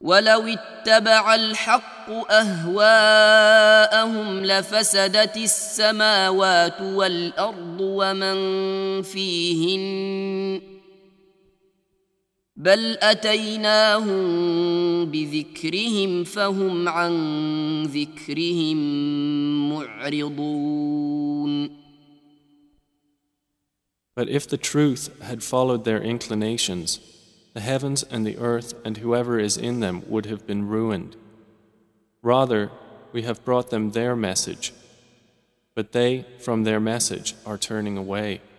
ولو اتبع الحق أهواءهم لفسدت السماوات والأرض ومن فيهن بل أتيناهم بذكرهم فهم عن ذكرهم معرضون. But if the truth had followed their inclinations, the heavens and the earth and whoever is in them would have been ruined. Rather, we have brought them their message, but they from their message are turning away.